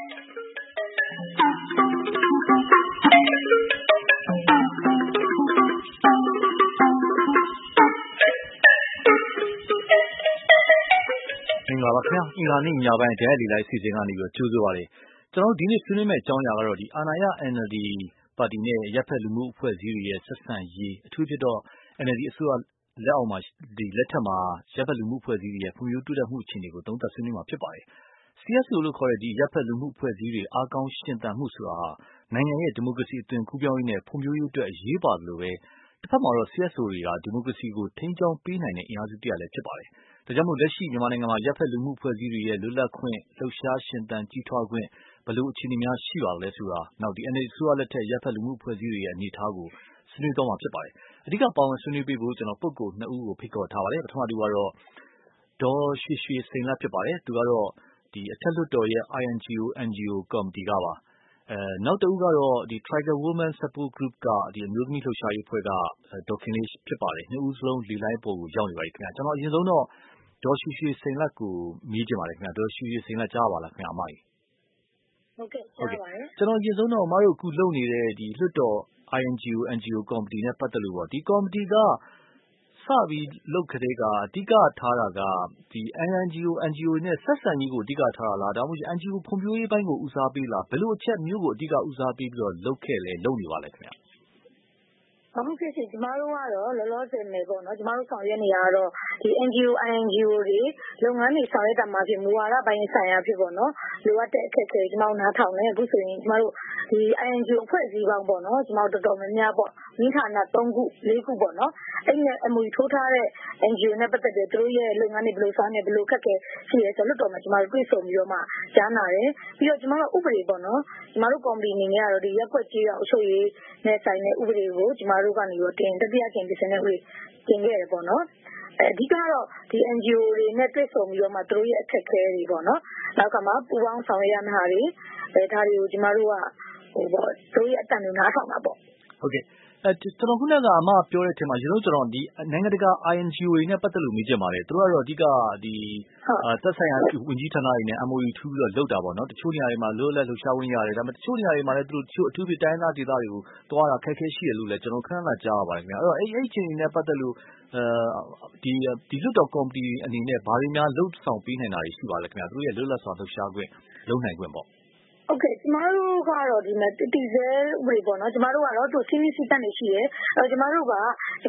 င်္ဂလာပါခင်ဗျာအင်္ဂါနေ့ညပိုင်းတရားလီလိုက်အစီအစဉ်ကနေပြီးကြိုးဆိုပါရစေကျွန်တော်ဒီနေ့ဆွေးနွေးမယ့်အကြောင်းအရာကတော့ဒီအာဏာရ NLD ပါတီနဲ့ရပ်ဖက်လူမှုအဖွဲ့အစည်းတွေရဲ့ဆက်ဆံရေးအထူးဖြစ်တော့ NLD အစိုးရလက်အောက်မှာလက်ထက်မှာရပ်ဖက်လူမှုအဖွဲ့အစည်းတွေရဲ့ဖွံ့ဖြိုးတိုးတက်မှုအခြေအနေကိုသုံးသပ်ဆွေးနွေးမှာဖြစ်ပါတယ်CSO လို့ခေါ်တဲ့ဒီရပ်ဖက်လူမှုအဖွဲ့အစည်းတွေအားကောင်းရှင်သန်မှုဆိုတာဟာနိုင်ငံရဲ့ဒီမိုကရေစီအသွင်ကူးပြောင်းရေးနဲ့ဖွံ့ဖြိုးရေးအတွက်အရေးပါတယ်လို့ပဲတစ်ဖက်မှာတော့ CSO တွေကဒီမိုကရေစီကိုထိန်းကျောင်းပေးနိုင်တဲ့အင်အားစုတစ်ရပ်လည်းဖြစ်ပါတယ်ဒါကြောင့်မို့လက်ရှိမြန်မာနိုင်ငံမှာရပ်ဖက်လူမှုအဖွဲ့အစည်းတွေရဲ့လွတ်လပ်ခွင့်လှုပ်ရှားရှင်သန်ကြီးထွားခွင့်ဘယ်လိုအခြေအနေများရှိပါလဲဆိုတာနောက်ဒီ NLD အစိုးရလက်ထက်ရပ်ဖက်လူမှုအဖွဲ့အစည်းတွေရဲ့အနေအထားကိုဆွေးနွေးသွားမှာဖြစ်ပါတယ်အဓိကပါဝင်ဆွေးနွေးပေးဖို့ကျွန်တော်ပုဂ္ဂိုလ်2ဦးကိုဖိတ်ခေါ်ထားပါတယ်ပထမတူကတော့ဒေါ်ရွှေစိန်လတ်ဖြစ်ပါတယ်သူကတော့ဒီအထက်လွှတ်တော်ရဲ့ INGO NGO ကော်မတီကပါနောက်တစ်ဦးကတော့ဒီ Trigger Women Support Group ကဒီအမျိုးသမီးလှုပ်ရှားရေးအဖွဲ့ကဒေါ်ခင်လေးဖြစ်ပါတယ်နှစ်ဦးစလုံးလေလိုင်းပေါ်ကိုရောက်နေပါပြီခင်ဗျာကျွန်တော်အရင်ဆုံးတော့ဒေါ်ရွှေစိန်လတ်ကိုမေးချင်ပါတယ်ခင်ဗျာဒေါ်ရွှေစိန်လတ်ကြားပါလားခင်ဗျာအမကြီးဟုတ်ကဲ့ကြားပါတယ်ကျွန်တော်အရင်ဆုံးတော့အမတို့အခုလုပ်နေတဲ့ဒီလွှတ်တော် INGO NGO ကော်မတီနဲ့ပတ်သက်လို့ပေါ့ဒီကော်မတီကစပြီးလုပ်ခတဲ့ကအဓိကထားတာကဒီ NGOနဲ့ဆက်ဆံရေးကိုအဓိကထားတာလားဒါမှမဟုတ် NGO ဖွံ့ဖြိုးရေးပိုင်းကိုဦးစားပေးလားဘယ်လိုအချက်မျိုးကိုအဓိကဦးစားပေးပြီးတော့လုပ်ခဲ့လဲလုပ်နေပါလဲခင်ဗျာဟုတ်ကဲ့ရှင်ကျမတို့ကတော့လောလောဆယ်နေပေါ့နော်ကျမတို့ဆောင်ရွက်နေရတော့ဒီ NGO INGO တွေလုပ်ငန်းတွေဆောင်ရွက်တာမှာဖြစ်မူဝါဒပိုင်းဆိုင်ရာဖြစ်ပေါ့နော်လိုအပ်တဲ့အခက်အခဲကျမတို့နားထောင်နေအခုဆိုရင်ကျမတို့ဒီ INGO အဖွဲ့အစည်းပေါင်းပေါ့နော်ကျမတို့တော်တော်များများပေါ့မိဌာန3ခု4ခုပေါ့နော်အဲ့နဲ့ MOU ထိုးထားတဲ့ NGO နဲ့ပတ်သက်ပြီးသူတို့ရဲ့လုပ်ငန်းတွေဘယ်လိုဆောင်နေဘယ်လိုခက်ခဲရှိရဲဆိုတော့တော်မှာကျမတို့တွေ့ဆုံပြီးတော့မှကြားနာတယ်ပြီးတော့ကျမတို့ဥပဒေပေါ့နော်ကျမတို့ကော်မတီအနေနဲ့ကတော့ဒီရက်ွက်ကြီးရအုပ်ချုပ်ရေးနဲ့ဆိုင်တဲ့ဥပဒေကိုကျမတို့ကနေတော့တင်တတိယကျင့်ပြင်ဆင်တဲ့ဥပဒေတင်ခဲ့တယ်ပေါ့နော်အဓိကတော့ဒီ NGO တွေနဲ့တွေ့ဆုံပြီးတော့မှသူတို့ရဲ့အခက်အခဲတွေပေါ့နော်နောက်ကမှပူးပေါင်းဆောင်ရွက်ရမယ့်ဟာတွေဒါတွေကိုကျမတို့ကဟိုပေါ့သူတို့ရဲ့အတန်တွေနားထောင်တာပေါ့ဟုတ်ကဲ့ကျွန်တော်ခုနကအမပြောတဲ့အထက်မှာကျွန်တော်ဒီနိုင်ငံတကာ INGO တွေနဲ့ပတ်သက်လို့မေးချင်ပါတယ်သူတို့ကတော့အဓိကဒီသက်ဆိုင်ရာဝန်ကြီးဌာနတွေနဲ့ MOU ထူးပြီးတော့လုပ်တာပေါ့နော်တချို့နေရာတွေမှာလွတ်လပ်လှုပ်ရှားခွင့်ရတယ်ဒါပေမဲ့တချို့နေရာတွေမှာလည်းသူတို့တချို့အထူးဖြင့်တိုင်းဒေသတွေကိုသွားတာခက်ခဲရှိတယ်လို့လည်းကျွန်တော်ခဏခဏကြားရပါတယ်ခင်ဗျအဲ့တော့အဲ့အခြေအနေနဲ့ပတ်သက်လို့ဒီလွတ်တော်ကော်မတီအနေနဲ့ဘာတွေများလှုပ်ဆောင်ပေးနိုင်တာတွေရှိပါလဲခင်ဗျသူတို့ရဲ့လွတ်လပ်စွာလှုပ်ရှားခွင့်လုပ်နိုင်ခွင့်ပေါ့ဟုတ်ကဲ့ကျမတို့ကတော့ဒီမှာတည်ဆဲဥပဒေပေါ့နော်ကျမတို့ကတော့သူစီးနီးစီးတက်နေရှိတယ်အဲကျမတို့ဒီ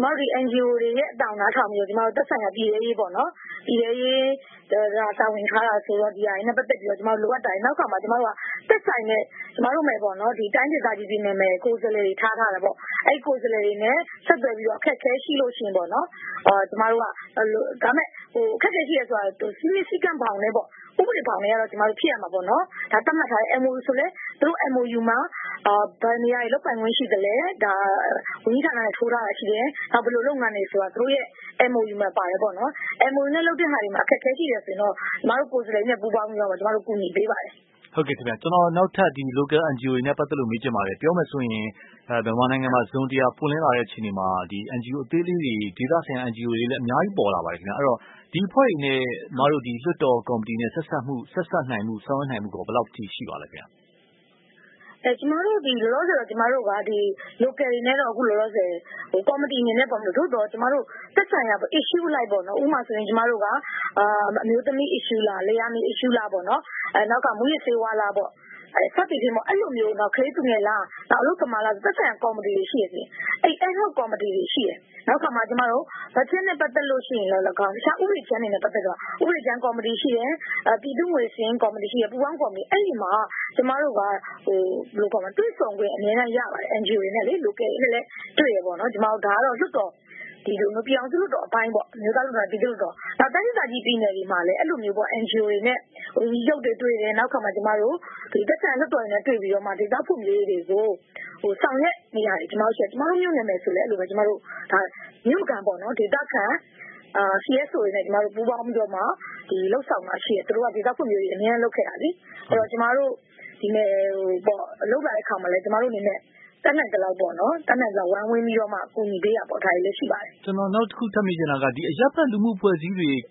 NGO တွေရဲ့အတောင်နားထောင်ပြီးတော့ကျမတို့သက်ဆိုင်ရာပြည်ရေးပေါ့နော်ပြည်ရေးဒါတာဝန်ထားတာဆိုတော့ဒီအရင်နဲ့ပတ်သက်ပြီးတော့ကျမတို့လိုအပ်တာနောက်ကမှကျမတို့ကသက်ဆိုင်တဲ့ကျမတို့မယ်ပေါ့နော်ဒီတိုင်းဒေသကြီးပြည်နယ်မယ်ကိုယ်စားလှယ်တွေထားတာပေါ့အဲ့ကိုယ်စားလှယ်တွေနဲ့ဆက်သွယ်ပြီးတော့အခက်ခဲရှိလို့ရှိရင်ပေါ့နော်ကျမတို့ကဒါမဲ့ဟိုအခက်ခဲရှိရဆိုတာသူစီးနီးစီးကံပေါင်းနေပေါ့ဥပဒေပေါင်းနေရတော့ကျမတို့ဖြစ်ရမှာပေါ့နော်ဒါသတ်မှတ်ထားတဲ့ MOU ဆိုလဲသူတို့ MOU မှာဗန်နေရာတွေလောက်ပိုင်ခွင့်ရှိတယ်လေဒါဝန်ကြီးဌာနနဲ့ထိုးထားတာရှိတယ်နောက်ဘယ်လိုလုပ်ငန်းတွေဆိုတာသူတို့ရဲ့ MOU မှာပါတယ်ပေါ့နော် MOU နဲ့လုပ်တဲ့ဟာတွေမှာအခက်ခဲရှိတယ်ဆိုရင်တော့ကျမတို့ကိုယ်စားလှယ်နဲ့ပူးပေါင်းပြီးတော့ကျမတို့ကူညီပေးပါတယ်ဟုတ်ကဲ့ခင်ဗျကျွန်တော်နောက်ထပ်ဒီ local NGO တွေနဲ့ပတ်သက်လို့မေးချင်ပါတယ်ပြောမယ်ဆိုရင်မြန်မာနိုင်ငံမှာဇွန်တရားပွင့်လင်းလာတဲ့အချိန်မှာဒီ NGO အသေးလေးတွေဒေသဆိုင်ရာ NGO တွေလည်းအများကြီးပေါ်လာပါတယ်ခင်ဗျအဲ့တော့ဒီအဖွဲ့တွေနဲ့မတို့ဒီလွှတ်တော်ကော်မတီနဲ့ဆက်ဆက်နိုင်မှုဆောင်ရွက်နိုင်မှုကိုဘယ်လောက်ထိရှိပါလဲခင်ဗျကျမတို့ဒီလောလောဆယ်တော့ကျမတို့ကဒီ local တွေနဲ့တော့အခုလောလောဆယ်ဟို committee အနေနဲ့ပေါ့လို့တို့တော့ကျမတို့သက်ဆိုင်ရာ issue လိုက်ပေါ့နော်ဥပမာဆိုရင်ကျမတို့ကအမျိုးသမီး issue လားလျာမီ issue လားပေါ့နော်နောက်ကမူရစေဝါလားပေါ့စသဖြင့်ပေါ့အဲ့လိုမျိုးတော့ခလေးသူငယ်လားနောက်အလုပ်ကမာလားသက်ဆိုင်ရာကော်မတီတွေရှိရစီအဲ့ ad hoc ကော်မတီတွေရှိတယ်နောက်ကမှကျမတို့ဘတ်ဂျက်နဲ့ပတ်သက်လို့ရှိရင်လည်းကောင်းတခြားဥပဒေချမ်းတွေနဲ့ပတ်သက်တော့ဥပဒေချမ်းကော်မတီရှိတယ်ပြည်သူ့ငွေစင်းကော်မတီရှိတယ်ပူးပေါင်းကော်မတီအဲ့ဒီမှာကျမတို့ကဟိုဘယ်လိုခေါ်မလဲတွေ့ဆုံခွင့်အများကြီးရပါတယ် NGO တွေနဲ့လေ local တွေနဲ့တွေ့ရပေါ့နော်ကျမတို့ဒါကတော့လွတ်တော်ဒီလိုမျိုးပြောင်းစုလို့တော့အပိုင်းပေါ့မျိုးသားလူတော်ပြည်သူ့တော်နောက်တိုင်းဒေသကြီးပြည်နယ်တွေမှာလည်းအဲ့လိုမျိုးပေါ့ NGO တွေနဲ့ဟိုရုပ်တွေတွေ့တယ်နောက်ခါမှကျမတို့ဒီသက်ဆိုင်လွတ်တော်တွေနဲ့တွေ့ပြီးတော့မှဒေသဖွံ့ဖြိုးရေးတွေကိုဟိုဆောင်ရွက်နေရတယ်ကျမတို့မြို့နယ်မယ်ဆိုလဲအဲ့လိုပဲကျမတို့ဒါမြို့ကန်ပေါ့နော်ဒေသခံCSO တွေနဲ့ကျမတို့ပူးပေါင်းပြီးတော့မှဒီလှုပ်ဆောင်မှာရှိတယ်သူတို့ကဒေသဖွံ့ဖြိုးရေးအများကြီးလုပ်ခဲ့တာလीအဲ့တော့ကျမတို့ဒီနယ်ဟိုပေါ့လှုပ်လာတဲ့ခါမှာလဲကျမတို့အနေနဲ့တတ်နိုင်ကြလောက်ပေါ့နော်တတ်နိုင်ကြလောက်ဝိုင်းဝန်းပြီးတော့မှအကူအညီပေးရပေါ့ဒါတွေလည်းရှိပါတယ်ကျွန်တော်နောက်တစ်ခုထပ်မိချင်တာကဒီအရပ်ဖက်လူမှုဖွဲ့စည်းတွေ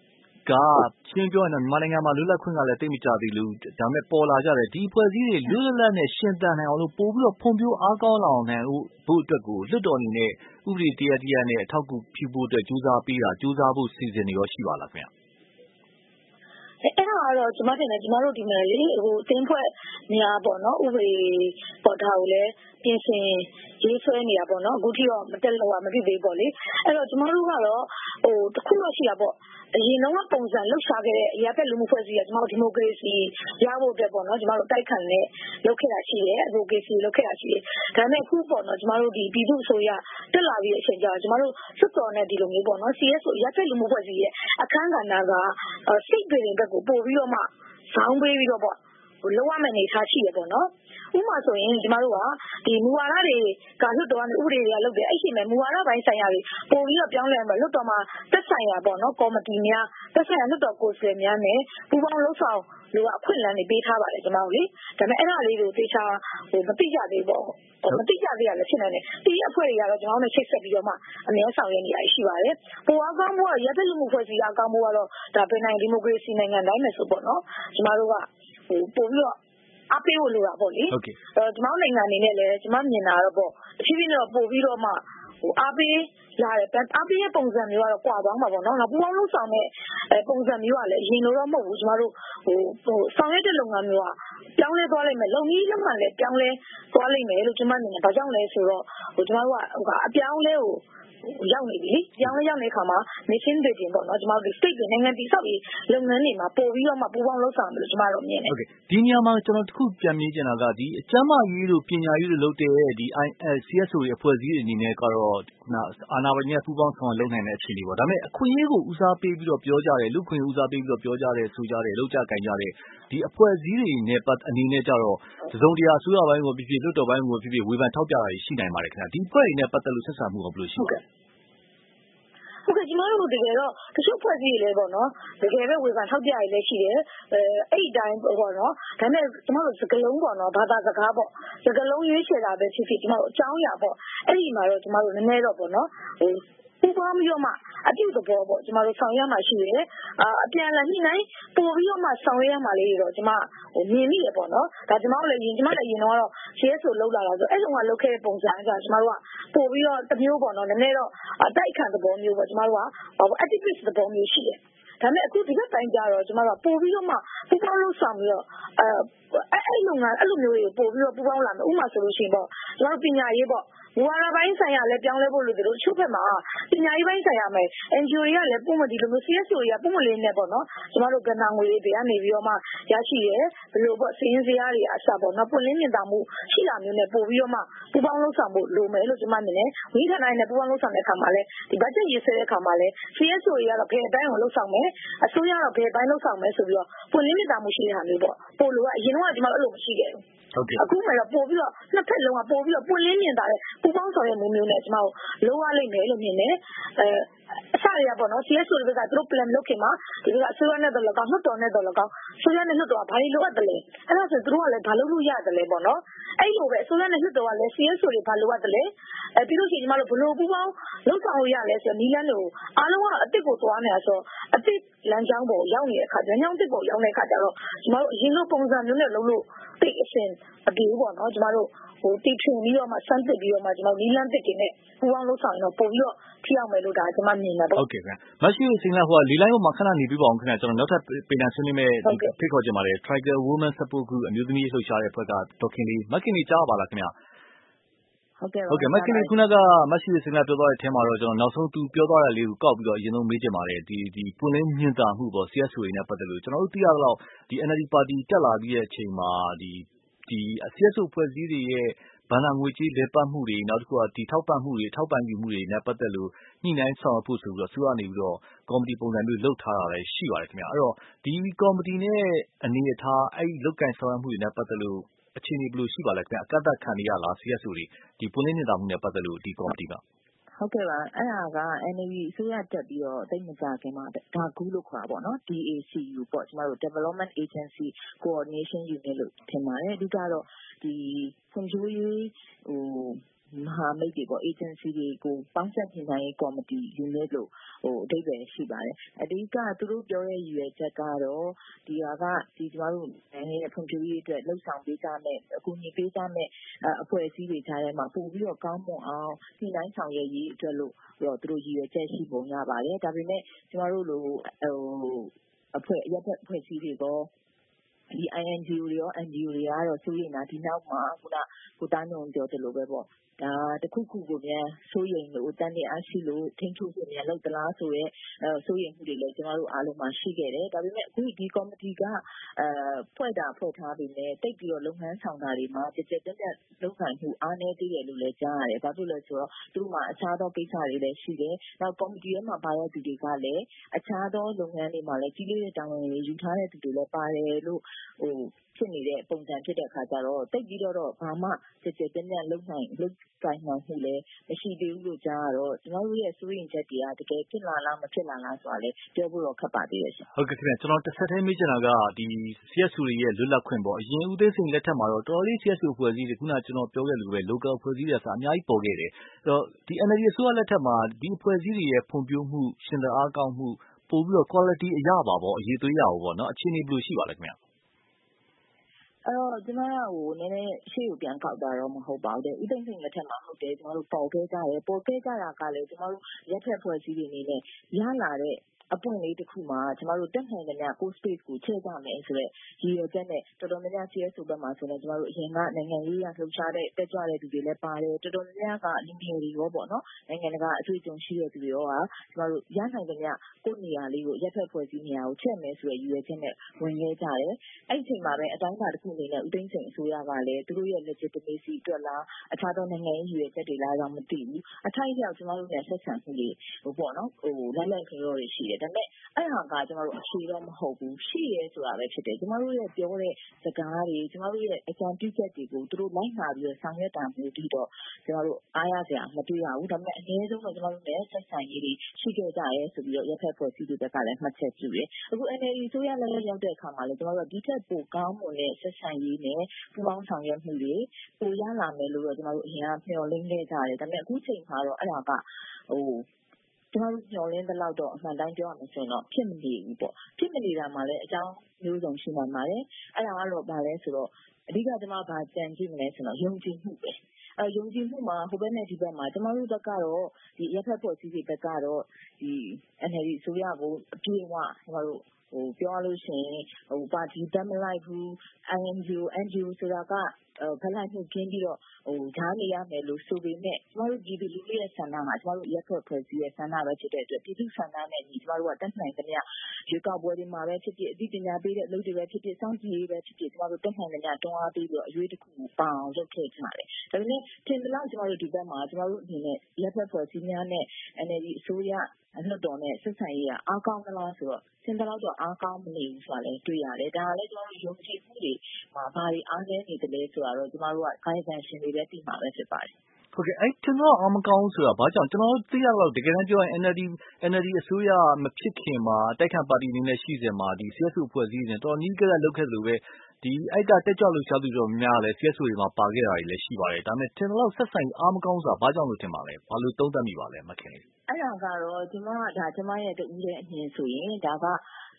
ကရှင်းပြောရင်တော့မြန်မာနိုင်ငံမှာလွတ်လပ်ခွင့်ကလည်းတိတ်မကြသေးလို့ဒါပေမဲ့ပေါ်လာကြတယ်ဒီအဖွဲ့အစည်းတွေလွတ်လပ်နဲ့ရှင်သန်နိုင်အောင်လို့ပို့ပြီးတော့ဖွံ့ဖြိုးအားကောင်းလာအောင်နိုင်ဖို့အတွက်ကိုလွတ်တော်အနေနဲ့ဥပဒေတရားနဲ့အထောက်အကူပြုဖို့အတွက်ကြိုးစားဖို့စီစဉ်နေရောရှိပါလားခင်ဗျအဲ့ဒါကတော့ကျမတင်တယ်ကျမတို့ဒီမှာလေအသင်းဖွဲ့များပေါ့နော်ဥပဒေပေါ်တာကိုလည်းပြင်ဆင်ရေးဆွဲနေတာပေါ့နော်အခုထိတော့မတက်လို့မဖြစ်သေးပေါ့လေအဲ့တော့ကျမတို့ကတော့တခုတော့ရှိတာပေါ့အရင်တော့ပုံစံလှုပ်ရှားခဲ့တဲ့အရာဖက်လူမှုဖွဲ့စည်းရကျမတို့ဒီမိုကရေစီရဖို့အတွက်ပေါ့နော်ကျမတို့တိုက်ခံနဲ့လုပ်ခဲ့တာရှိတယ်အဒိုကေစီလုပ်ခဲ့တာရှိတယ်ဒါပေမဲ့အခုပေါ့နော်ကျမတို့ဒီပြည်သူ့အစိုးရတက်လာပြီးအချိန်ကြာကျမတို့စွတ်တော်နဲ့ဒီလိုမျိုးပေါ့နော် CS ဆိုရဖက်လူမှုဖွဲ့စည်းရဲ့အခန်းကဏ္ဍကစိတ်တွေဘက်ကိုပို့ပြီးတော့မှဇောင်းပေးပြီးတော့ပေါ့လောက်ရမယ့်နေထားရှိရပေါ့နော်ဥပမာဆိုရင်ကျမတို့ကဒီမူဝါဒတွေကလွတ်တော်ကနေဥပဒေတွေကလုပ်တယ်အဲ့ဒီမဲ့မူဝါဒပိုင်းဆိုင်ရာတွေပို့ပြီးတော့ပြောင်းလဲမှာလွတ်တော်မှာသက်ဆိုင်ရာပေါ့နော်ကော်မတီများသက်ဆိုင်ရာလွတ်တော်ကိုယ်စားလှယ်များနဲ့ပူးပေါင်းလှုပ်ဆောင်လို့အခွင့်အလမ်းတွေပေးထားပါတယ်ကျမတို့လေဒါပေမဲ့အဲ့ဒါလေးတွေကိုသေချာမသိကြသေးပေါ့မသိကြသေးရလည်းဖြစ်နေတယ်ဒီအဖွဲ့တွေကတော့ကျမတို့နဲ့ချိတ်ဆက်ပြီးတော့မှအများဆောင်ရနေရရှိပါတယ်ပိုအားကောင်းမှုကရတဲ့လူမှုဖွဲ့စည်းအကောင်းမှုကတော့ဒါပြည်နိုင်ဒီမိုကရေစီနိုင်ငံတိုင်းမှာဆိုပေါ့နော်ကျမတို့ကပို့ပြီးတော့အပေးလို့လိုတာပေါ့လေကျမတို့နိုင်ငံအနေနဲ့လည်းကျမမြင်တာတော့ပေါ့တဖြည်းဖြည်းတော့ပို့ပြီးတော့မှအားပေးလာတယ်အားပေးရဲ့ပုံစံမျိုးကတော့ကွာသွားမှာပေါ့နော်ပူပေါင်းလို့ဆောင်တဲ့ပုံစံမျိုးကလည်းအရင်လိုတော့မဟုတ်ဘူးကျမတို့ဆောင်ရွက်တဲ့လုပ်ငန်းမျိုးကပြောင်းလဲသွားလိမ့်မယ်လုံကြီးလုပ်မှလည်းပြောင်းလဲသွားလိမ့်မယ်လို့ကျမမြင်တယ်ဘာကြောင့်လဲဆိုတော့ကျမတို့ကအပြောင်းလဲကိုရောက်နေပြီလေပြောင်းလဲရောက်နေတဲ့အခါမှာ nation building ပေါ့နော်ကျမတို့ state နိုင်ငံတည်ဆောက်ရေးလုပ်ငန်းတွေမှာပို့ပြီးတော့မှပူးပေါင်းလုပ်ဆောင်တယ်လို့ကျမတို့မြင်တယ်ဟုတ်ကဲ့ဒီနေရာမှာကျွန်တော်တခုပြန်မေးချင်တာကဒီအကျမ်းမာရေးတို့ပညာရေးတို့လုပ်တဲ့ဒီ CSO ရဲ့အဖွဲ့အစည်းတွေအနေနဲ့ကတော့အာဏာပိုင်တွေပူးပေါင်းဆောင်လုပ်နိုင်တဲ့အခြေအနေပေါ့ဒါပေမဲ့အခွင့်အရေးကိုဦးစားပေးပြီးတော့ပြောကြတယ်လူခွင့်ဦးစားပေးပြီးတော့ပြောကြတယ်ဆိုကြတယ်လောက်ကြကင်ကြတယ်ဒီအဖွဲ့အစည်းတွေနဲ့အနေနဲ့ကြတော့တစုံတရာအစိုးရပိုင်းကိုဖြစ်ဖြစ်လွှတ်တော်ပိုင်းကိုဖြစ်ဖြစ်ဝေဖန်ထောက်ပြတာတွေရှိနိုင်ပါတယ်ခင်ဗျဒီအဖွဲ့တွေနဲ့ပတ်သက်လို့ဆက်ဆံမှုကဘယ်လိုရှိပါလဲဟုတ်ကဲ့ကျမတို့တကယ်တော့တချို့ဖွဲ့စည်းရလဲပေါ့နော်တကယ်ပဲဝေဖန်ထောက်ပြရလဲရှိတယ်အဲ့ဒီတိုင်းပေါ့နော်ဒါပေမဲ့ကျမတို့စကလုံးပေါ့နော်ဘာသာစကားပေါ့စကလုံးရွေးချယ်တာပဲဖြစ်ဖြစ်ကျမတို့အကြောင်းအရာပေါ့အဲ့ဒီမှာတော့ကျမတို့နည်းနည်းတော့ပေါ့နော်ပူပေါင်းပြီးတော့မှအပြုသဘောပေါ့ကျမတို့ဆောင်ရွက်မှရှိတယ်အပြန်လာညှိနှိုင်းပို့ပြီးတော့မှဆောင်ရွက်ရမှလေးတော့ကျမမြင်မိရပေါ့နော်ဒါကျမတို့လည်းရင်တော့ CSO လောက်လာတာဆိုအဲ့လိုကလောက်ခဲ့တဲ့ပုံစံကကျမတို့ကပို့ပြီးတော့တမျိုးပေါ့နော်နည်းနည်းတော့အတိုက်ခံသဘောမျိုးပေါ့ကျမတို့ကactivist သဘောမျိုးရှိတယ်ဒါပေမဲ့အခုဒီဘက်တိုင်းကျတော့ကျမတို့ပို့ပြီးတော့မှပူပေါင်းလို့ဆောင်ပြီးတော့အဲ့လုပ်ငန်းအဲ့လိုမျိုးတွေကိုပို့ပြီးတော့ပူပေါင်းလာမယ်ဥပမာဆိုလို့ရှိရင်ပေါ့ကျမတို့ပညာရေးပေါ့မူဝါဒပိုင်းဆိုင်ရာလည်းပြောင်းလဲဖို့လိုတယ်လို့ချုပ်ဖက်မှာပညာရေးပိုင်းဆိုင်ရာမယ် NGO တွေကလည်းပုံမှန်ဒီလိုမျိုး CSO တွေကပုံမှန်လေးနဲ့ပေါ့နော်ကျမတို့ကဏ္ဍငွေတွေကနေပြီးတော့မှရရှိရဲဘယ်လိုပေါ့စီးရင်စရာတွေအစပေါ့နော်ပွင့်လင်းမြင်သာမှုရှိတာမျိုးနဲ့ပို့ပြီးတော့မှပူပေါင်းလှုပ်ဆောင်ဖို့လိုမယ်လို့ကျမမြင်တယ်ဝိထဏနဲ့ပူပေါင်းလှုပ်ဆောင်တဲ့အခါမှာလည်းဒီ budget ရေးဆွဲတဲ့အခါမှာလည်း CSO တွေကတော့ဘယ်အတိုင်းကိုလှုပ်ဆောင်မယ်အစိုးရကတော့ဘယ်အတိုင်းလှုပ်ဆောင်မယ်ဆိုပြီးတော့ပွင့်လင်းမြင်သာမှုရှိတဲ့ဟာမျိုးပေါ့ပို့လို့ကအရင်တော့ကျမတို့အဲ့လိုမရှိခဲ့ဘူးအခုမှတော့ပို့ပြီးတော့နှစ်ဖက်လုံးကပို့ပြီးတော့ပွင့်လင်းမြင်သာတဲ့ပူပေါင်းဆောင်ရွက်မှုမျိုးနဲ့ကျမတို့လုံးဝလိမ့်မယ်လို့မြင်တယ်အစရပေါ့နော် CSO တွေကသူတို့ plan လုပ်ခင်မှာဒီကအစိုးရနဲ့တော့လကောက်လွှတ်တော်နဲ့တော့လကောက်စိုးရနဲ့လွှတ်တော်ကဘာတွေလိုအပ်တယ်လဲအဲ့ဒါဆိုသူတို့ကလည်းဘာလုပ်လို့ရတယ်လဲပေါ့နော်အဲ့လိုပဲအစိုးရနဲ့လွှတ်တော်ကလည်း CSO တွေဘာလိုအပ်တယ်လဲပြီးလို့ရှိရင်ကျမတို့ဘလို့ပူပေါင်းလုပ်ဆောင်လို့ရလဲဆိုတော့နီးလန်းတွေကိုအားလုံးကအစ်စ်ကိုသွားနေတာဆိုတော့အစ်စ်လမ်းကြောင်းပေါ်ရောက်နေတဲ့အခါကျညောင်းတစ်ပေါ်ရောက်နေတဲ့အခါကျတော့ကျမတို့အရင်လိုပုံစံမျိုးနဲ့လုပ်လို့တိတ်အရှင်အပြေပေါ့နော်ကျမတို့တီထွင်ပြီးတော့မှစမ်းသစ်ပြီးတော့မှကျမတို့နီးလန်းတစ်တွေနဲ့ပူပေါင်းလုပ်ဆောင်ရင်တော့ပို့ပြီးတော့ထိရောက်မယ်လို့ဒါကျမမြင်တာပေါ့ဟုတ်ကဲ့ခင်ဗျမရှိစင်လာလေးလိုင်းပေါ်မှာခဏနေပြပါအောင်ခင်ဗျကျွန်တော်နောက်ထပ်ပေနာဆွေးနွေးမဲ့ဖိတ်ခေါ်ချင်ပါတယ် Trigger Women Support Group အမျိုးသမီးလှုပ်ရှားတဲ့အဖွဲ့ကဒေါခင်လေးမခင်လေးကြားပါလားခင်ဗျဟုတ်ကဲ့မခင်လေးခုနကမရှိစင်လာပြောသွားတဲ့အထဲမှာတော့ကျွန်တော်နောက်ဆုံးသူပြောသွားတဲ့လေးကိုကောက်ပြီးတော့အရင်ဆုံးမေးချင်ပါတယ်ဒီပွင့်လင်းမြင်သာမှုပေါ့ CSO တွေနဲ့ပတ်သက်လို့ကျွန်တော်တို့သိရတော့ဒီ NLD ပါတီတက်လာပြီးတဲ့အချိန်မှာဒီ CSO ဖွဲ့စည်းတွေရဲ့ဘဏ္ဍာငွေကြေးလဲပတ်မှုတွေနောက်တစ်ခုကဒီထောက်ပံ့မှုတွေထောက်ပံ့ယူမှုတွေနဲ့ပတ်သက်လို့ညှိနှိုင်းဆောင်ဖို့ဆိုပြီးတော့သူကနေပြီးတော့ကော်မတီပုံစံမျိုးလှုပ်ထားတာလည်းရှိပါတယ်ခင်ဗျအဲ့တော့ဒီကော်မတီနဲ့အနေအထားအဲ့ဒီလုတ်ကင်ဆောင်ရွက်မှုတွေနဲ့ပတ်သက်လို့အခြေအနေဘယ်လိုရှိပါလဲခင်ဗျအကန့်အသတ်ခံရလား CSO တွေဒီပွင့်လင်းမြင်သာမှုနဲ့ပတ်သက်လို့ဒီကော်မတီကဟုတ်ကဲ့ပါအဲ့ဒါက NLD အစိုးရတက်ပြီးတော့တိတ်မကြခင်မှာဒါကူးလို့ခေါ်တာပေါ့နော် DACU ပေါ့ကျမတို့ Development Agency Coordination Unit လို့ထင်ပါတယ်အဓိကတော့ဒီဖွံ့ဖြိုးရေးမဟာမိတ်တွေပေါ့ agency တွေကိုပေါင်းစပ်ညှိနှိုင်းရေးကော်မတီ unit လို့အဓိပ္ပာယ်ရှိပါတယ်။အဓိကသူတို့ပြောတဲ့ရည်ရွယ်ချက်ကတော့ဒီဟာကကျမတို့နိုင်ငံရဲ့ဖွံ့ဖြိုးရေးအတွက်လှုပ်ဆောင်ပေးကြမယ့်အကူအညီပေးကြမယ့်အဖွဲ့အစည်းတွေကြားထဲမှာပိုပြီးတော့ကောင်းမွန်အောင်ညှိနှိုင်းဆောင်ရွက်ရေးအတွက်လို့သူတို့ရည်ရွယ်ချက်ရှိပုံရပါတယ်။ဒါပေမဲ့ကျမတို့လိုအရပ်ဘက်အဖွဲ့အစည်းတွေရောဒီ INGO တွေရော NGO တွေကတော့စိုးရိမ်တာဒီနောက်မှာခုနကိုသားညွန့်ပြောသလိုပဲပေါ့ဒါတခုခုကိုမြန်စိုးရိမ်လို့တန်တရားရှိလို့ထိန်းချုပ်ဖို့မြန်လုပ်သလားဆိုရဲစိုးရိမ်မှုတွေလည်းကျမတို့အားလုံးမှာရှိခဲ့တယ်ဒါပေမဲ့အခုဒီကော်မတီကဖွဲ့ထားပြီးနဲ့တိတ်ပြီးတော့လုပ်ငန်းဆောင်တာတွေမှာကြက်ကြက်လုပ်နိုင်မှုအားနည်းသေးတယ်လို့လည်းကြားရတယ်ဘာဖြစ်လဲဆိုတော့သူတို့မှာအခြားသောကိစ္စတွေလည်းရှိတယ်နောက်ကော်မတီထဲမှာပါတဲ့သူတွေကလည်းအခြားသောလုပ်ငန်းတွေမှာလည်းကြီးလေးတဲ့တာဝန်တွေယူထားတဲ့သူတွေလည်းပါတယ်လို့ဖြစ်နေတဲ့ပုံစံဖြစ်တဲ့အခါကျတော့တိတ်ပြီးတော့ဘာမှကြက်ကြက်လုပ်ကိုင်နိုင်မှုလည်းမရှိသေးဘူးလို့ကြားရတော့ကျွန်တော်တို့ရဲ့စိုးရိမ်ချက်တွေကတကယ်ဖြစ်လာလားမဖြစ်လာလားဆိုတာလည်းပြောဖို့တော့ခက်ပါသေးတယ်ရှင်ဟုတ်ကဲ့ခင်ဗျကျွန်တော်တစ်ဆက်တည်းမေးချင်တာကဒီ CSO တွေရဲ့လွတ်လပ်ခွင့်ပေါ့အရင်ဦးသိန်းစိန်လက်ထက်မှာတော့တော်တော်လေး CSO အဖွဲ့အစည်းတွေခုနကျွန်တော်ပြောခဲ့လို့ပဲ local အဖွဲ့အစည်းတွေကအများကြီးပေါ်ခဲ့တယ်အဲ့တော့ဒီ NLD အစိုးရလက်ထက်မှာဒီအဖွဲ့အစည်းတွေရဲ့ဖွံ့ဖြိုးမှုရှင်သန်အားကောင်းမှုပို့ပြီးတော့ quality အရပါပေါ့အရေးသွေးရပါပေါ့နော်အခြေအနေဘယ်လိုရှိပါလဲခင်ဗျအဲ့တော့ကျမကနည်းနည်းရှေ့ကိုပြန်ကောက်တာတော့မဟုတ်ပါဘူးတဲ့ဦးသိန်းစိန်လက်ထက်မှာဟုတ်တယ်ကျမတို့ပေါ်ခဲ့ကြတာကလည်းကျမတို့ရက်ထက်ဖွဲ့စည်းတွေအနေနဲ့ရလာတဲ့အပွင့်လေးတစ်ခုမှာကျမတို့တက်နိုင်တဲ့များ post space ကိုချဲ့ကြမယ်ဆိုတော့ရည်ရွယ်ချက်နဲ့တော်တော်များများ CSO ဘက်မှာဆိုတော့ကျမတို့အရင်ကနိုင်ငံရေးရလှုပ်ရှားတဲ့တက်ကြွတဲ့သူတွေလည်းပါတယ်တော်တော်များများကလူငယ်တွေရောပေါ့နော်နိုင်ငံတကာအတွေ့အကြုံရှိတဲ့သူတွေရောကကျမတို့ရနိုင်တဲ့များကိုယ့်နေရာလေးကိုရက်ထက်ဖွဲ့စည်းနေရာကိုချဲ့မယ်ဆိုရည်ရွယ်ချက်နဲ့ဝင်ခဲ့ကြတယ်အဲ့ဒီအချိန်မှာပဲအတိုင်းအတာတစ်ခုအနေနဲ့ဦးသိန်းစိန်အစိုးရကလည်းသူတို့ရဲ့ legitimacy အတွက်လားအခြားသောနိုင်ငံရေးရည်ရွယ်ချက်တွေလားတော့မသိဘူးအထိုက်အလျောက်ကျမတို့နဲ့ဆက်ဆံမှုတွေပေါ့နော်လက်ခရောတွေရှိတယ်ဒါပေမဲ့အဲ့ဟာကကျမတို့အခြေတော့မဟုတ်ဘူးရှိရဲဆိုတာပဲဖြစ်တယ်ကျမတို့ရဲ့ပြောတဲ့စကားတွေကျမတို့ရဲ့အကြံပြုချက်တွေကိုသူတို့လိုက်နာပြီးဆောင်ရွက်တာမျိုးပြီးတော့ကျမတို့အားရစရာမတွေ့ရဘူးဒါပေမဲ့အနည်းဆုံးတော့ကျမတို့နဲ့ဆက်ဆံရေးတွေရှိခဲ့ကြရဲဆိုပြီးတော့ရက်ဖက်ဖွဲ့စည်းသူတွေကလည်းမှတ်ချက်ပြုတယ်အခု NLD ဆိုရလည်းရောက်တဲ့အခါမှာလည်းကျမတို့ဒီထက်ပိုကောင်းမွန်တဲ့ဆက်ဆံရေးနဲ့ပူးပေါင်းဆောင်ရွက်မှုတွေပိုရလာမယ်လို့တော့ကျမတို့အရင်ကမျှော်လင့်ခဲ့ကြတယ်ဒါပေမဲ့အခုချိန်မှာတော့အဲ့ဒါကကျမတို့ညှော်လင်းသလောက်တော့အမှန်တိုင်းပြောရမယ်ဆိုရင်တော့ဖြစ်မနေဘူးပေါ့ဖြစ်မနေတာမှလည်းအကြောင်းမျိုးစုံရှိနိုင်ပါတယ်အဲ့ဒါကတော့ဘာလဲဆိုတော့အဓိကကျမဘာကြံကြည့်မလဲဆိုတော့ယုံကြည်မှုပဲယုံကြည်မှုမှာဟိုဘက်နဲ့ဒီဘက်မှာကျမတို့ဘက်ကတော့ဒီရက်ဖက်ဖွဲ့စည်းတွေဘက်ကတော့ဒီ NLD အစိုးရကိုအပြည့်အဝကျမတို့ပြောလို့ရှိရင်ပါတီတက်မလိုက်ဘူး INGO NGO ဆိုတာကဖလိုက်မှုခင်းပြီးတော့ဓာတ်နေရမယ်လို့ဆိုပေမဲ့ကျမတို့ဒီလူတွေရဲ့ဆန္ဒမှာကျမတို့ရက်ဖက်ဖွဲ့စည်းရဲ့ဆန္ဒပဲဖြစ်တဲ့အတွက်ပြည်သူဆန္ဒနဲ့ညီကျမတို့ကတက်နိုင်သမျှရွေးကောက်ပွဲတွေမှာပဲဖြစ်ဖြစ်အသိပညာပေးတဲ့အလုပ်တွေပဲဖြစ်ဖြစ်စောင့်ကြည့်ရေးပဲဖြစ်ဖြစ်ကျမတို့တက်နိုင်သမျှတွန်းအားပေးပြီးတော့အရွေးတစ်ခုကိုပေါအောင်လုပ်ခဲ့ကြတယ်ဒါပေမဲ့ထင်သလောက်ကျမတို့ဒီဘက်မှာကျမတို့အနေနဲ့ရက်ဖက်ဖွဲ့စည်းများနဲ့ NLD အစိုးရလွှတ်တော်နဲ့ဆက်ဆံရေးကအားကောင်းသလားဆိုတော့သင်တလောက်တော့အားကောင်းမနေဘူးဆိုတာလည်းတွေ့ရတယ်ဒါကလည်းကျမတို့ယုံကြည်မှုတွေမှာဘာတွေအားနည်းနေတယ်လဲဆိုတာတော့ကျမတို့ကကာယကံရှင်တွေပဲသိမှာပဲဖြစ်ပါတယ်ဟုတ်ကဲ့အဲ့ထင်တော့အားမကောင်းဆိုတာဘာကြောင့်ကျွန်တော်သိရတော့တကယ်တမ်းပြောရင် NLD အစိုးရမဖြစ်ခင်မှာတိုက်ခိုက်ပါတီအနေနဲ့ရှိစဉ်မှာဒီ CSO အဖွဲ့အစည်းတွေတော်တော်ကြီးကြပ်လုပ်ခဲ့သလိုပဲဒီအဲ့ကတက်ကြွလို့ရှားသူတော်များလည်း CSO တွေမှာပါခဲ့တာတွေလည်းရှိပါတယ်ဒါပေမဲ့ထင်တော့ဆက်ဆိုင်အားမကောင်းဆိုတာဘာကြောင့်လို့ထင်ပါလဲဘာလို့သုံးသပ်မိပါလဲမခင်အဲ့ဒါကတော့ကျမရဲ့တူးတဲ့အမြင်ဆိုရင်ဒါက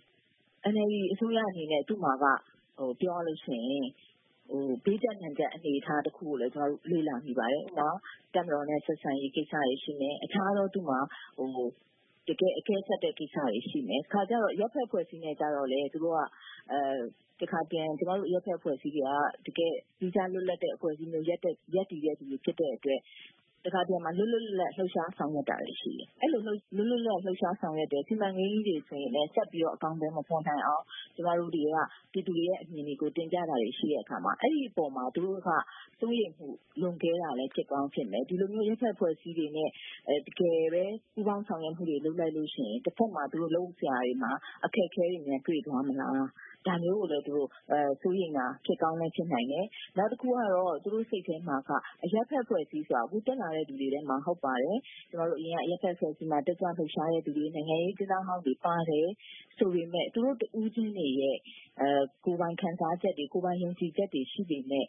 NLD အစိုးရအနေနဲ့သူ့မှာကပြောလို့ရှိရင်ဘေးကျနံကျအနေအထားတစ်ခုကိုလည်းကျွန်တော်တို့လေ့လာမိပါတယ်။ဥပမာတက်မတော်နဲ့ဆက်ဆံရေးကိစ္စတွေရှိမယ်။အခြားတော့သူ့မှာတကယ်အကဲဆက်တဲ့ကိစ္စတွေရှိမယ်။ခါကြတော့ရပ်ဖက်ဖွဲ့စည်းနေကြတော့လေသူတို့ကတခါပြန်ကျွန်တော်တို့ရပ်ဖက်ဖွဲ့စည်းတွေကတကယ်ဒီကြားလွတ်လပ်တဲ့အဖွဲ့အစည်းမျိုးရက်တည်တဲ့သူတွေဖြစ်တဲ့အတွက်တခါတည်းမှာလွတ်လပ်လှုပ်ရှားဆောင်ရွက်တာတွေရှိတယ်။အဲ့လိုလွတ်လပ်လှုပ်ရှားဆောင်ရွက်တဲ့စီမံကိန်းကြီးတွေဆိုရင်လည်းဆက်ပြီးတော့အကောင့်တွေမဖော်နိုင်အောင်ကျမတို့တွေကပြည်သူတွေရဲ့အမြင်တွေကိုတင်ပြတာတွေရှိတဲ့အခါမှာအဲ့ဒီအပေါ်မှာသူတို့ကစိုးရိမ်မှုလွန်ကဲတာလည်းဖြစ်ကောင်းဖြစ်မယ်ဒီလိုမျိုးရက်ဖက်ဖွဲ့စည်းတွေနဲ့တကယ်ပဲပူးပေါင်းဆောင်ရွက်မှုတွေလုပ်လိုက်လို့ရှိရင်တစ်ဖက်မှာသူတို့လုပ်စရာတွေမှာအခက်အခဲတွေများတွေ့သွားမလားဒါမျိုးကိုလည်းသူတို့စိုးရိမ်တာဖြစ်ကောင်းလည်းဖြစ်နိုင်တယ်။နောက်တစ်ခုကတော့သူတို့စိတ်ထဲမှာကအရက်ဖက်ဖွဲ့စည်းဆိုတာအခုတက်လာတဲ့လူတွေထဲမှာဟုတ်ပါတယ်။ကျွန်တော်တို့အရင်ကအရက်ဖက်ဖွဲ့စည်းမှာတက်ကြွလှုပ်ရှားတဲ့သူတွေနိုင်ငံရေးဒေသဟောင်းတွေပါတယ်ဆိုပေမဲ့သူတို့တူးချင်းတွေရဲ့ကိုယ်ပိုင်ခံစားချက်တွေကိုယ်ပိုင်ယုံကြည်ချက်တွေရှိပေမဲ့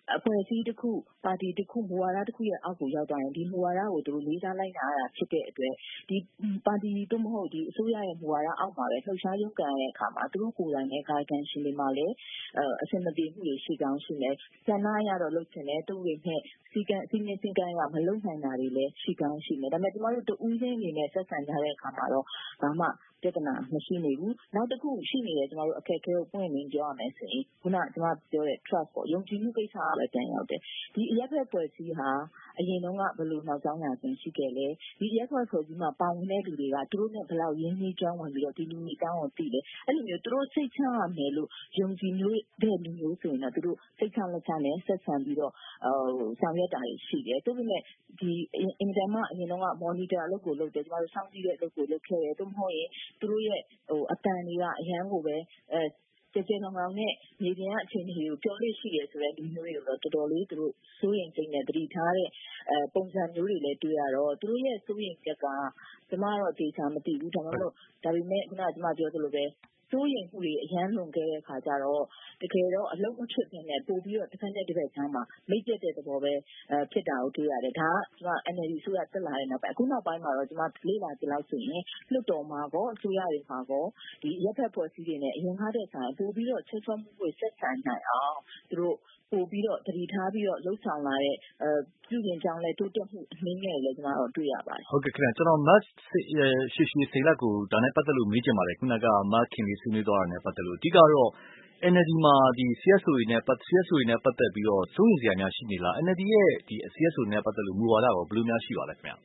အဖွဲ့အစည်းတစ်ခုပါတီတစ်ခုမူဝါဒတစ်ခုရဲ့အောက်ကိုရောက်သွားရင်ဒီမူဝါဒကိုသူတို့လေးစားလိုက်နာရတာဖြစ်တဲ့အတွက်ဒီပါတီသို့မဟုတ်ဒီအစိုးရရဲ့မူဝါဒအောက်မှာပဲလှုပ်ရှားရုန်းကန်ရတဲ့အခါမှာသူတို့ကိုယ်တိုင်နဲ့ကာယကံရှင်တွေမှာလည်းအဆင်မပြေမှုတွေရှိကောင်းရှိတယ်ဆန္ဒရတော့လုပ်ချင်တယ်သူတွေနဲ့စီမင်းစည်းကမ်းရမလုပ်နိုင်တာတွေလည်းရှိကောင်းရှိမယ်ဒါပေမဲ့ကျမတို့တူးချင်းအနေနဲ့ဆက်ဆံကြတဲ့အခါမှာတော့ဘာမှပြဿနာမရှိနေဘူးနောက်တစ်ခုရှိနေတယ်ကျမတို့အခက်အခဲကိုပွင့်လင်းပြောရမယ်ဆိုရင်ခုနကျမပြောတဲ့ trust ပေါ့ယုံကြည်မှုကိစ္စကပဲပြန်ရောက်တယ်ဒီအရက်ဖက်ဖွဲ့စည်းဟာအရင်တော့ကဘယ်လိုနောက်ကြောင်းညာဆင်ရှိခဲ့လဲဒီအရက်ဖက်ဖွဲ့စည်းမှာပါဝင်တဲ့လူတွေကသူတို့နဲ့ဘယ်လောက်ရင်းနှီးကျွမ်းဝင်ပြီးတော့ဒီလူတွေတောင်းအောင်သိတယ်အဲ့လိုမျိုးသူတို့စိတ်ချရမယ်လို့ယုံကြည်မျိုးတဲ့လူမျိုးဆိုရင်တော့သူတို့စိတ်ချလက်ချနဲ့ဆက်ဆံပြီးတော့ဆောင်ရွက်တာရှိတယ်သူတို့နဲ့ဒီအင်တာမအရင်တော့က monitor အလုပ်ကိုလုပ်တယ်ကျမတို့စောင့်ကြည့်တဲ့အလုပ်ကိုလုပ်ခဲ့တယ်သူမဟုတ်ရင်သူတို့ရဲ့အတန်တွေကအရန်ကိုပဲကျေလောင်လောင်နဲ့မြေပြင်ကအခြေအနေကိုပြောလို့ရှိတယ်ဆိုတဲ့ဒီမျိုးတွေကိုတော့တော်တော်လေးသူတို့စိုးရိမ်စိတ်နဲ့တတိထားတဲ့ပုံစံမျိုးတွေလည်းတွေ့ရတော့သူတို့ရဲ့စိုးရိမ်ချက်ကကျမတော့ဒေချာမသိဘူးဒါပေမဲ့ခုနကကျမပြောသလိုပဲစိုးရိမ်မှုတွေအရန်လွန်ခဲ့တဲ့အခါကျတော့တကယ်တော့အလုံးမဖြစ်တဲ့ပို့ပြီးတော့တစ်ခါနဲ့တစ်ခါချမ်းမှာမိတ်ကျက်တဲ့သဘောပဲဖြစ်တာကိုတွေ့ရတယ်ဒါကကျမ NLD ဆိုရတက်လာတဲ့နောက်ပိုင်းအခုနောက်ပိုင်းမှာတော့ကျမလေ့လာကြည့်လို့ဆိုရင်လွတ်တော်မှာကောအစိုးရတွေမှာကောဒီရက်ဖက်ဖွဲ့စည်းတွေနဲ့အရင်ကားတဲ့ဆိုင်ပို့ပြီးတော့ချွတ်ချောမှုတွေဆက်ဆံနိုင်အောင်သူတို့ပို့ပြီးတော့တတိထားပြီးတော့လှုပ်ဆောင်လာတဲ့ပြုပြင်ကြောင်းလဲတိုးတက်မှုအနည်းငယ်လည်းကျမတို့တွေ့ရပါတယ်ဟုတ်ကဲ့ခင်ဗျကျွန်တော်မတ်ရှီစိန်လက်ကိုဒါနဲ့ပတ်သက်လို့မေးချင်ပါတယ်ခုနကမတ်ခင်လေးဆွေးနွေးသွားတာနဲ့ပတ်သက်လို့အဓိကတော့ NLD မှာဒီ CSO တွေနဲ့ပတ်သက်ပြီးတော့စိုးရိမ်စရာများရှိနေလား NLD ရဲ့ဒီ CSO နဲ့ပတ်သက်လို့မူဝါဒရောဘယ်လိုများရှိပါလဲခင်ဗျ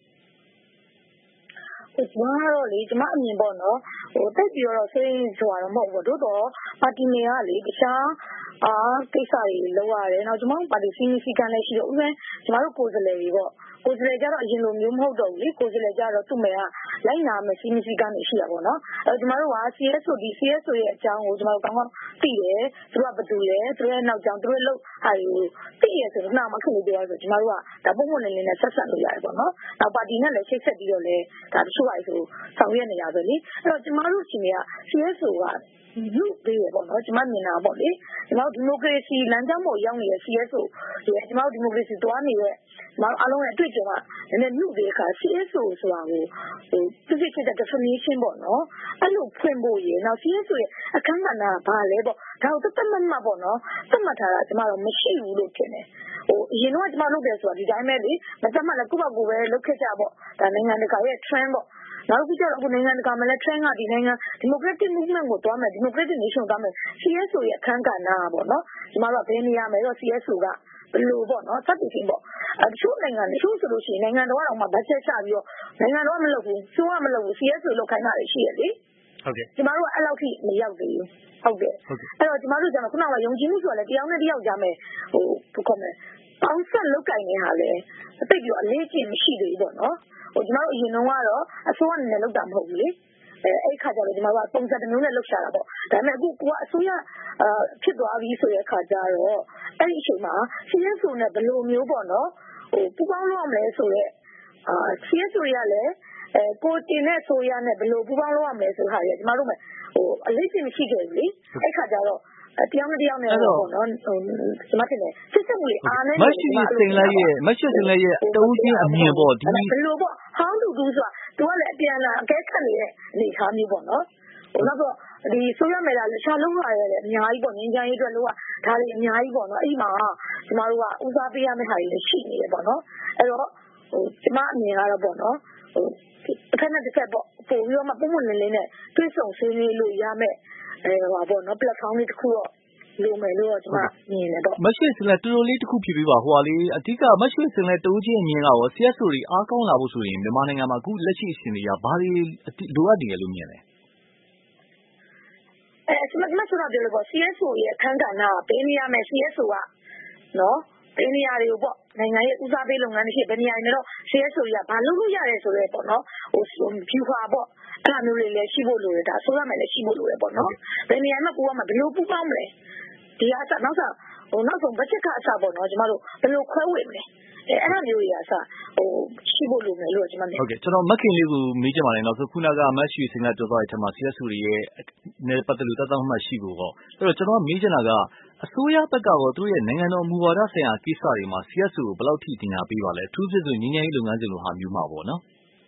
ကျမကတော့လေကျမအမြင်ပေါ့နော်တက်ပြီးတော့စိတ်ဆိုတာတော့မဟုတ်ဘူးတို့တော့ပါတီနေကလေတခြားကိစ္စတွေလုပ်ရတယ်နောက်ကျမတို့ပါတီစီမီစီကန်လည်းရှိတော့ဥပမာကျမတို့ကိုယ်စားလှယ်တွေပေါ့ကိုယ်စားလှယ်ကြတော့အရင်လိုမျိုးမဟုတ်တော့ဘူးလေကိုယ်စားလှယ်ကြတော့သူ့မဲကလိုက်နာမယ်စီမီစီကန်တွေရှိရပါတော့အဲကျမတို့က CSO ရဲ့အကြောင်းကိုကျမတို့ကောင်းကောင်းသိတယ်သူကဘယ်သူလဲသူရဲ့နောက်ကြောင်းသူရဲ့လောက်ဟာကိုသိရဆိုတော့နောက်မှခုလိုပြောရဆိုကျမတို့ကဒါပုံမှန်လေးနဲ့ဆက်ဆက်လို့ရတယ်ပေါ့နော်နောက်ပါတီနဲ့လည်းချိတ်ဆက်ပြီးတော့လည်းဒါတချို့ဟာဆိုဆောင်ရွက်နေရဆိုလေအဲ့တော့ကျမတို့ရှင်က CSO ကလူပေးရပေါ့နော်ကျမမြင်တာပေါ့လေကျမတို့ဒီမိုကရေစီလမ်းကြောင်းပေါ်ရောက်နေတဲ့ CSO ရဲ့ကျမတို့ဒီမိုကရေစီသွားနေတဲ့ကျမတို့အားလုံးရဲ့အတွေ့အကြုံကနည်းနည်းမြုပ်တဲ့အခါ CSO ဆိုတာကိုspecific definition ပေါ့နော်အဲ့လိုဖွင့်ဖို့ရနောက် CSO ရဲ့အခန်းကဏ္ဍကဘာလဲပေါ့ဒါကိုသတ်မှတ်ပေါ့နော်သတ်မှတ်ထားတာကျမတို့မရှိဘူးလို့ထင်တယ်အရင်တော့ကျမလုပ်တယ်ဆိုတာဒီတိုင်းပဲလေမသတ်မှတ်လည်းကိုယ့်ဘာကိုယ်ပဲလုပ်ခဲ့ကြပေါ့ဒါနိုင်ငံတကာရဲ့ trend ပေါ့နောက်တစ်ခုကျတော့အခုနိုင်ငံတကာမှာလည်း trend ကဒီနိုင်ငံ democratic movement ကိုသွားမယ် democratic nation ကိုသွားမယ် CSO ရဲ့အခန်းကဏ္ဍပေါ့နော်ကျမတို့ကဘယ်နေရာမှာတော့ CSO ကဘယ်လိုပေါ့နော်စသဖြင့်ပေါ့တချို့နိုင်ငံတချို့ဆိုလို့ရှိရင်နိုင်ငံတော်ကတော့မှဘတ်ဂျက်ချပြီးတော့နိုင်ငံတော်ကမလုပ်ဘူးစိုးကမလုပ်ဘူး CSO လုပ်ခိုင်းတာတွေရှိရလေဟုတ်ကဲ့ကျမတို့ကအဲ့လောက်ထိမရောက်သေးဘူးဟုတ်ကဲ့အဲ့တော့ကျမတို့ကျတော့ခုနကယုံကြည်မှုဆိုတာလည်းတယောက်နဲ့တယောက်ကြားမယ်ဘယ်ခေါ်မလဲပေါင်းဆက်လုပ်ကင်နေတာလေအသိပြီးတော့အလေးကျင့်မရှိသေးဘူးပေါ့နော်ကျမတို့အရင်တုန်းကတော့အစိုးရအနေနဲ့လုပ်တာမဟုတ်ဘူးလေအဲ့ခါကျတော့ကျမတို့ကပုံစံတစ်မျိုးနဲ့လုပ်ရှာတာပေါ့ဒါပေမဲ့အခုကိုကအစိုးရဖြစ်သွားပြီဆိုတဲ့ခါကျတော့အဲ့ဒီအချိန်မှာ CSO နဲ့ဘယ်လိုမျိုးပေါ့နော်ပူပေါင်းလုပ်ရမလဲဆိုတော့CSO ရလည်းကိုတင်တဲ့ဆိုရနဲ့ဘယ်လိုပူပေါင်းလုပ်ရမလဲဆိုတာရကျမတို့အလေးကျင့်မရှိခဲ့ဘူးလေအဲ့ခါကျတော့တယောက်နဲ့တယောက်နဲ့ပေါ့နော်ကျမထင်တယ်စစ်စစ်မှုအားနဲ့မတ်ရှိစိန်လိုက်ရဲ့တုံးချင်းအမြင်ပေါ့ဒီဘယ်လိုပေါ့ how to do ဆိုတာသူကလည်းအပြန်လာအကဲခတ်နေတဲ့အနေအထားမျိုးပေါ့နော်နောက်တော့ဒီဆိုရမယ်လားရှာလုံးလာရတယ်အများကြီးပေါ့ငင်းချမ်းရေးအတွက်လို့ကဒါတွေအများကြီးပေါ့နော်အဲ့ဒီမှာကျမတို့ကဦးစားပေးရမယ့်ဟာတွေလည်းရှိနေတယ်ပေါ့နော်အဲ့တော့ကျမအမြင်ကတော့ပေါ့နော်တစ်ခါနဲ့တစ်ခါပေါ့ပို့ပြီးတော့မှပုံမှန်လေးနဲ့တွေးဆုံဆွေးနွေးလို့ရမယ်ဟာပေါ့နော် platform လေးတစ်ခုတော့လိုမယ်လို့ကျမမြင်တယ်ပေါ့မရှိစင်လက်တူတူလေးတစ်ခုဖြစ်ပြီးပါဟိုဟာလေးအဓိကမရှိစင်လက်တူချင်းအမြင်ကရော CSO တွေအားကောင်းလာဖို့ဆိုရင်မြန်မာနိုင်ငံမှာအခုလက်ရှိအရှင်တွေကဘာတွေလိုအပ်နေရလို့မြင်လဲကျမဆိုတော့ပြောလို့ပေါ့ CSO ရဲ့အခန်းကဏ္ဍကပေးနေရမယ် CSO ကနော်ပေးနေရတယ်ပေါ့နိုင်ငံရဲ့ဦးစားပေးလုပ်ငန်းတွေဖြစ်ဘယ်နေရာတွေတော့ CSO ရဘာလုပ်လို့ရတယ်ဆိုရဲပေါ့နော်ဖြူခါပေါ့အဲ့လိုမျိုးတွေလည်းရှိဖို့လိုတယ်ဒါဆိုရမယ်လည်းရှိဖို့လိုတယ်ပေါ့နော်ဘယ်နေရာမှာပူအောင်မဘယ်လိုပူပေါင်းမလဲဒီအစနောက်ဆုံးဘတ်ဂျက်ကအစပေါ့နော်ကျမတို့ဘယ်လိုခွဲဝေမလဲအဲ့လိုမျိုးတွေအစရှိဖို့လိုမယ်လို့ကျွန်မမြင်ဟုတ်ကဲ့ကျွန်တော်မခင်လေးကိုမေးချင်ပါတယ်နောက်ဆုံးခုနကမတ်ရှိစိန်ကပြောသွားတဲ့အထက်မှာ CSO တွေရဲ့နဲ့ပတ်သက်လို့တတ်မှတ်ရှိဖို့ပေါ့အဲ့တော့ကျွန်တော်မေးချင်တာကအစိုးရဘက်ကရောသူတို့ရဲ့နိုင်ငံတော်မူဝါဒဆိုင်ရာကိစ္စတွေမှာ CSO ကိုဘယ်လောက်ထိတင်ညာပေးပါလဲအထူးသဖြင့်ဆိုငြိမ်းချမ်းရေးလုပ်ငန်းစဉ်လိုဟာမျိုးမှာပေါ့နော်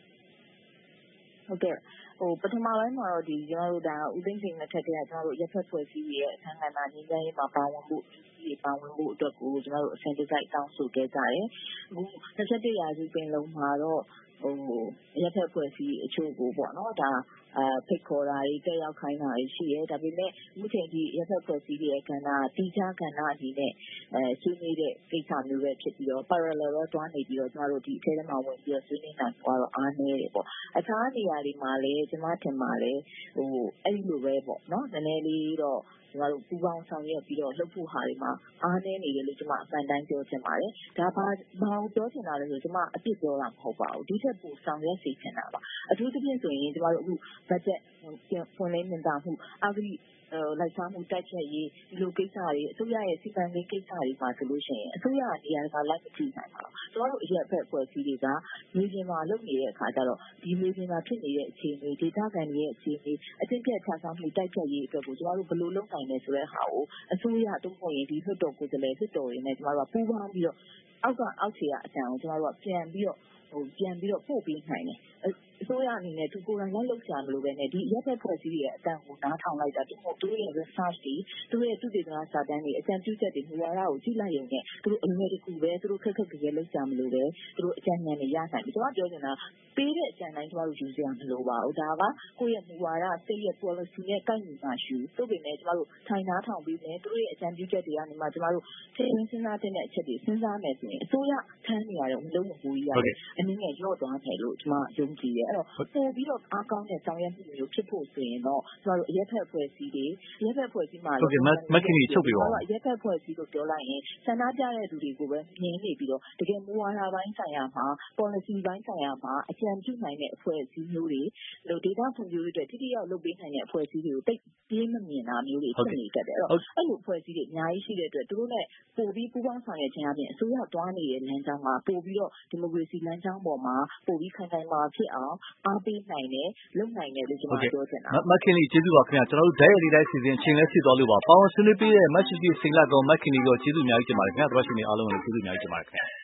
ဟုတ်ကဲ့ပထမပိုင်းမှာတော့ကျမတို့ဒါဦးသိန်းစိန်လက်ထက်ကကျမတို့ရပ်ဖက်ဖွဲ့စည်းရဲ့အခမ်းအနားငြိမ်းချမ်းရေးမှာပါဝင်ဖို့ပါဝင်ဖို့အတွက်ကိုကျမတို့အစဉ်တစိုက်တောင်းဆိုခဲ့ကြတယ်အခု21ရာစုပင်လုံမှာတော့ရပ်ဖက်ဖွဲ့စည်းအချို့ကိုပေါ့နော်ဒါဖိတ်ခေါ်တာတွေတက်ရောက်ခိုင်းတာတွေရှိရဲဒါပေမဲ့အခုချိန်ထိရပ်ဖက်ဖွဲ့စည်းရဲ့ကဏ္ဍတီးခြားကဏ္ဍအနေနဲ့ဆွေးနွေးတဲ့ကိစ္စမျိုးပဲဖြစ်ပြီးတော့ parallel တော့တွားနေပြီးတော့ကျမတို့ဒီအထဲထဲမှာဝင်ပြီးတော့ဆွေးနွေးနိုင်တော့အားနည်းတယ်ပေါ့အခြားနေရာတွေမှာလည်းကျမထင်ပါတယ်အဲ့ဒီလိုပဲပေါ့နော်နည်းနည်းလေးတော့ကျမတို့ပူးပေါင်းဆောင်ရွက်ပြီးတော့လှုပ်ဖို့ဟာတွေမှာအားနည်းနေတယ်လို့ကျမအမှန်တိုင်းပြောချင်ပါတယ်ဒါဘာကိုပြောချင်တာလဲဆိုကျမအပြစ်ပြောတာမဟုတ်ပါဘူးဒီထက်ပိုဆောင်ရွက်စေချင်တာပါအထူးသဖြင့်ဆိုရင်ကျမတို့အခုဘတ်ဂျက်ဖွင့်လင်းမြင်သာမှုအဂတိလိုက်စားမှုတိုက်ဖျက်ရေးဒီလိုကိစ္စတွေအစိုးရရဲ့စီမံကိန်းကိစ္စတွေမှာဆိုလို့ရှိရင်အစိုးရနေရာကလိုက်မကြည့်နိုင်ပါဘူးကျမတို့အရက်ဖက်ဖွဲ့စည်းတွေကမြေပြင်မှာလုပ်နေတဲ့အခါကျတော့ဒီမြေပြင်မှာဖြစ်နေတဲ့အခြေအနေဒေသခံတွေရဲ့အခြေအနေအကျင့်ပြတ်ခြားစားမှုတိုက်ဖျက်ရေးအတွက်ကိုကျမတို့ဘယ်လိုလုပ်နိုင်လဲဆိုတဲ့ဟာကိုအစိုးရတုံ့ပြန်ရင်ဒီလွှတ်တော်ကိုယ်စားလှယ်လွှတ်တော်တွေနဲ့ကျမတို့ကပူးပေါင်းပြီးတော့အောက်ခြေကအကြံကိုကျမတို့ကပြန်ပြီးတော့ပို့ပေးနိုင်တယ်အစိုးရအနေနဲ့သူကိုယ်တိုင်လိုက်လုပ်ချင်မလို့ပဲနဲ့ဒီရက်ဖက်ဖွဲ့စည်းရဲ့အတန်ကိုနားထောင်လိုက်တာသူတို့ရဲ့ research တွေသူတို့ရဲ့သုတေသနစာတမ်းတွေအကြံပြုချက်တွေမူဝါဒကိုကြည့်လိုက်ရုံနဲ့သူတို့အလွယ်တကူပဲသူတို့ခက်ကြဲလုပ်ချင်မလို့ပဲသူတို့အကြံဉာဏ်တွေရနိုင်ပြီကျွန်မပြောချင်တာပေးတဲ့အကြံတိုင်းကျွန်တော်တို့ယူစရာမလိုပါဘူးဒါကကိုယ့်ရဲ့မူဝါဒစိတ်ရဲ့ policy နဲ့ကိုက်ညီမှယူသို့ပေမဲ့ကျွန်တော်တို့ထိုင်နားထောင်ပြီးမယ်သူတို့ရဲ့အကြံပြုချက်တွေကနေမှကျွန်တော်တို့ချိန်စဉ်းစားတဲ့အချက်တွေစဉ်းစားမယ်ဆိုရင်အစိုးရထမ်းနေရတဲ့မလုံးမဘူးကြီးရတယ်အနည်းငယ်ရော့သွားတယ်လို့ကျွန်မယုံကြည်တယ်အဲ့တော့ပို့ပြီးတော့အားကောင်းတဲ့ဆောင်ရွက်မှုမျိုးဖြစ်ဖို့ဆိုရင်တော့ကျွန်တော်တို့အရက်ဖက်ဖွဲ့စည်းတွေရက်ဖက်ဖွဲ့စည်းမှာဟုတ်ကဲ့မခင်ကြီးချုပ်ပြပါဦးအရက်ဖက်ဖွဲ့စည်းလို့ပြောလိုက်ရင်ဆန္ဒပြတဲ့သူတွေကိုပဲမြင်နေပြီးတော့တကယ်မူဝါဒပိုင်းဆိုင်ရာမှာ policy ပိုင်းဆိုင်ရာမှာအကြံပြုနိုင်တဲ့အဖွဲ့အစည်းမျိုးတွေလို့ဒေတာဖွံ့ဖြိုးရေးအတွက်တိတိကျကျလုပ်ပေးနိုင်တဲ့အဖွဲ့အစည်းတွေကိုတိတ်ပြေးမမြင်တာမျိုးတွေဖြစ်နေတတ်တယ်အဲ့တော့အဲ့လိုအဖွဲ့အစည်းတွေအများကြီးရှိတဲ့အတွက်သူတို့နဲ့ပို့ပြီးပူးပေါင်းဆောင်ရွက်ခြင်းအပြင်အစိုးရတွားနေတဲ့လမ်းကြောင်းမှာပို့ပြီးတော့ဒီမိုကရေစီလမ်းကြောင်းပေါ်မှာပို့ပြီးခိုင်ခိုင်မာဖြစ်အောင်အားပေးနိုင်တယ်လုပ်နိုင်တယ်လို့ကျွန်တော်ပြောချင်တာမခင်လေးကျေးဇူးပါခင်ဗျာကျွန်တော်တို့ဓာတ်ရိုက်လေးတိုင်းစီစဉ်အချိန်လဲဖြစ်သွားလို့ပါပေါင်းဆွေးနွေးပေးတဲ့မတ်ရှိရှိစိန်လက်ကောင်မခင်လေးကိုကျေးဇူးအများကြီးတင်ပါတယ်ခင်ဗျာတပတ်ရှင်တွေအားလုံးကိုလည်းကျေးဇူးအများကြီးတင်ပါတယ်ခင်ဗျာ